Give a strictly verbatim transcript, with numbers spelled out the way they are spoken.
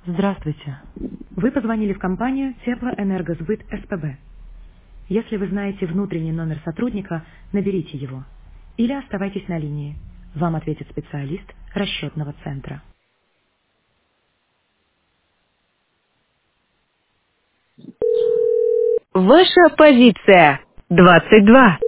Здравствуйте. Вы позвонили в компанию Теплоэнергосбыт СПБ. Если вы знаете внутренний номер сотрудника, наберите его. Или оставайтесь на линии. Вам ответит специалист расчетного центра. Ваша позиция. двадцать два.